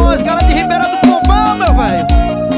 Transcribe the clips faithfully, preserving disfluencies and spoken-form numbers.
nós, galera de Ribeira do Pombal, meu velho.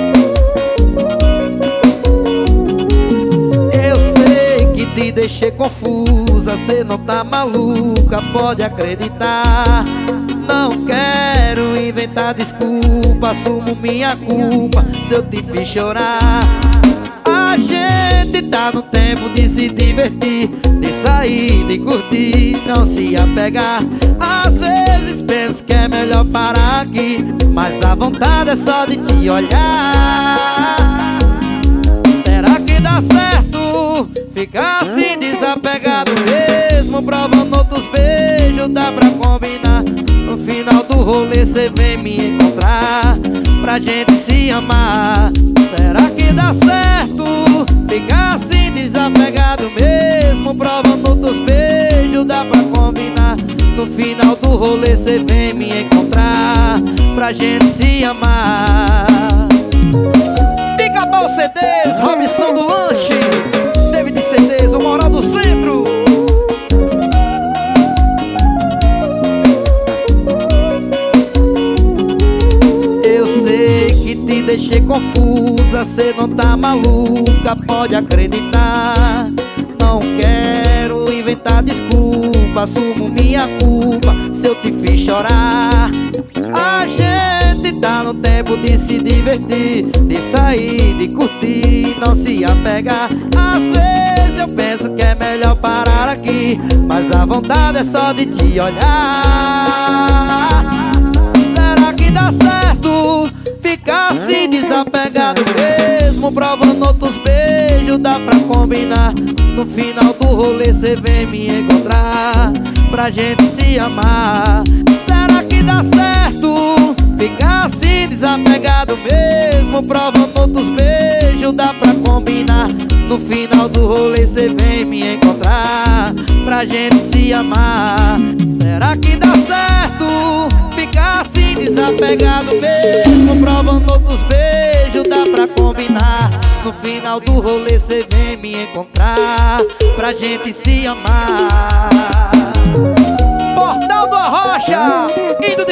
Eu sei que te deixei confusa, cê não tá maluca, pode acreditar. Não quero inventar desculpa, assumo minha culpa se eu te fiz chorar. A gente tá no tempo de se divertir, de sair, de curtir, não se apegar. Às vezes penso que é melhor parar aqui, mas a vontade é só de te olhar. Será que dá certo ficar assim desapegado mesmo, provando outros beijos, dá pra combinar? No final do rolê cê vem me encontrar, pra gente se amar. Será que dá certo ficar assim desapegado mesmo, provando outros beijos, dá pra combinar? No final do rolê cê vem me encontrar, pra gente se amar. Pica-Pau C Ds, Robson do Lanche, David C Ds, o Moral do Centro. Eu sei que te deixei confusa, cê não tá maluca, pode acreditar. Não quero inventar desculpa, assumo minha culpa se eu te fiz chorar. A gente tá no tempo de se divertir, de sair, de curtir, não se apegar. Às vezes eu penso que é melhor parar aqui, mas a vontade é só de te olhar. Será que dá certo ficar assim desapegado mesmo, provando outros beijos, dá pra combinar? No final do rolê cê vem me encontrar, pra gente se amar. Será que dá certo ficar assim desapegado mesmo, provando outros beijos, dá pra combinar? No final do rolê cê vem me encontrar, pra gente se amar. Será que dá certo ficar assim desapegado mesmo, provando outros beijos, dá pra combinar? No final do rolê cê vem me encontrar, pra gente se amar. Portal do Arrocha, indo